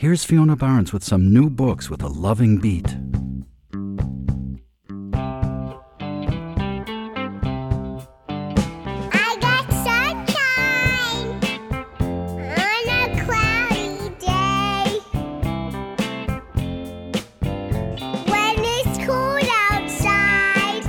Here's Fiona Barnes with some new books with a loving beat. I got sunshine on a cloudy day. When it's cold outside,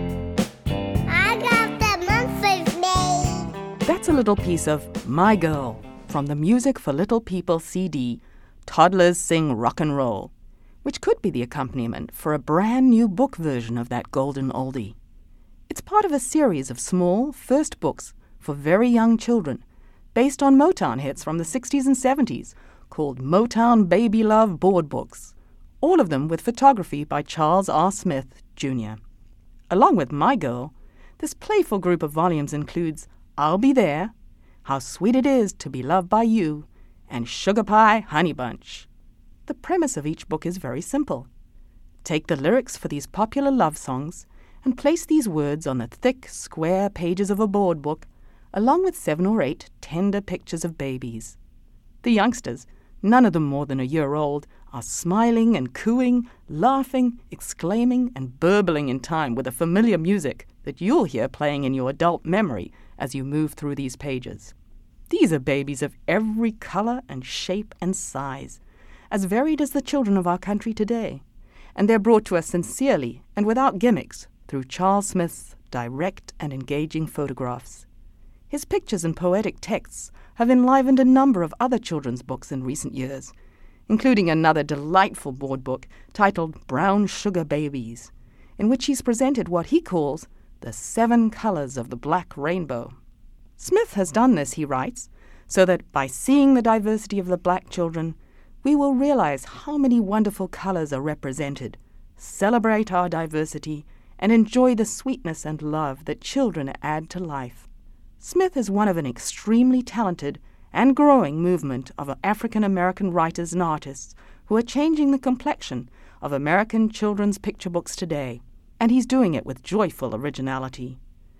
I got the month of May. That's a little piece of My Girl from the Music for Little People CD, Toddlers Sing Rock and Roll, which could be the accompaniment for a brand new book version of that golden oldie. It's part of a series of small first books for very young children based on Motown hits from the 60s and 70s called Motown Baby Love Board Books, all of them with photography by Charles R. Smith, Jr. Along with My Girl, this playful group of volumes includes I'll Be There, How Sweet It Is to Be Loved by You, and Sugar Pie Honey Bunch. The premise of each book is very simple. Take the lyrics for these popular love songs and place these words on the thick, square pages of a board book, along with 7 or 8 tender pictures of babies. The youngsters, none of them more than a year old, are smiling and cooing, laughing, exclaiming, and burbling in time with the familiar music that you'll hear playing in your adult memory as you move through these pages. These are babies of every color and shape and size, as varied as the children of our country today, and they're brought to us sincerely and without gimmicks through Charles Smith's direct and engaging photographs. His pictures and poetic texts have enlivened a number of other children's books in recent years, including another delightful board book titled Brown Sugar Babies, in which he's presented what he calls the 7 colors of the black rainbow. Smith has done this, he writes, so that by seeing the diversity of the black children, we will realize how many wonderful colors are represented, celebrate our diversity, and enjoy the sweetness and love that children add to life. Smith is one of an extremely talented and growing movement of African American writers and artists who are changing the complexion of American children's picture books today, and he's doing it with joyful originality.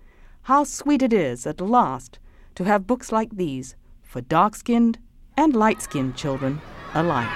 How sweet it is, at last, to have books like these for dark-skinned and light-skinned children alike.